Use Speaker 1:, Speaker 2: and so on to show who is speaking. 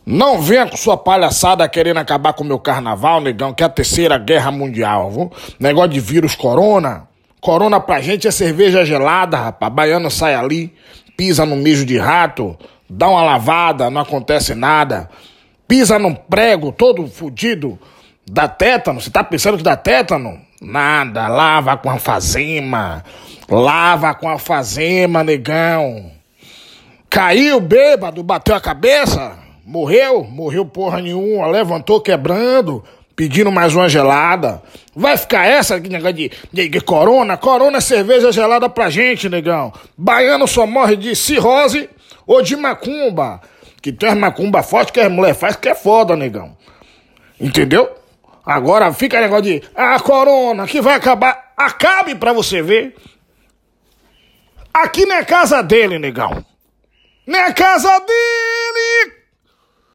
Speaker 1: Não venha com sua palhaçada querendo acabar com o meu carnaval, negão, que é a terceira guerra mundial, viu? Negócio de vírus corona. Corona pra gente é cerveja gelada, rapaz. Baiano sai ali, pisa no mijo de rato, dá uma lavada, não acontece nada. Pisa num prego todo fudido, dá tétano. Você tá pensando que dá tétano? Nada, lava com alfazema. Lava com alfazema, negão. Caiu bêbado, bateu a cabeça, morreu porra nenhuma, levantou quebrando, pedindo mais uma gelada. Vai ficar essa negócio de corona? Corona é cerveja gelada pra gente, negão. Baiano só morre de cirrose ou de macumba. Que tem as macumba forte que as mulher faz que é foda, negão. Entendeu? Agora fica negócio de corona que vai acabar. Acabe pra você ver. Aqui não é casa dele, negão. Não é casa dele!